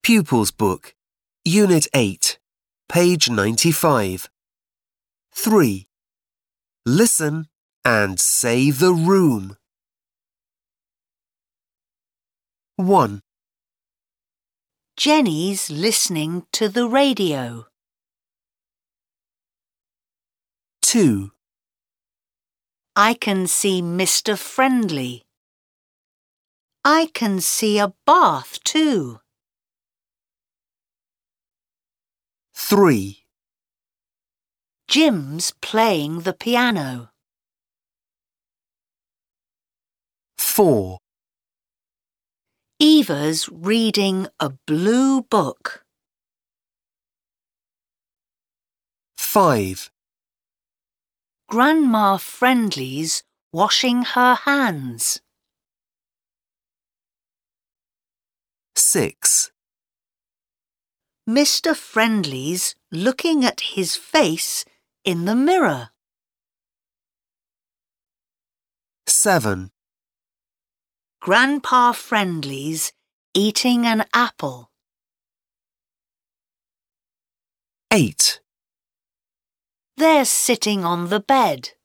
Pupils Book, Unit 8, page 95. 3. Listen and say the room. 1. Jenny's listening to the radio. 2. I can see Mr. Friendly. I can see a bath too. 3. Jim's playing the piano. 4. Eva's reading a blue book. 5. Grandma Friendly's washing her hands. 6. Mr. Friendly's looking at his face in the mirror. 7. Grandpa Friendly's eating an apple. 8. They're sitting on the bed.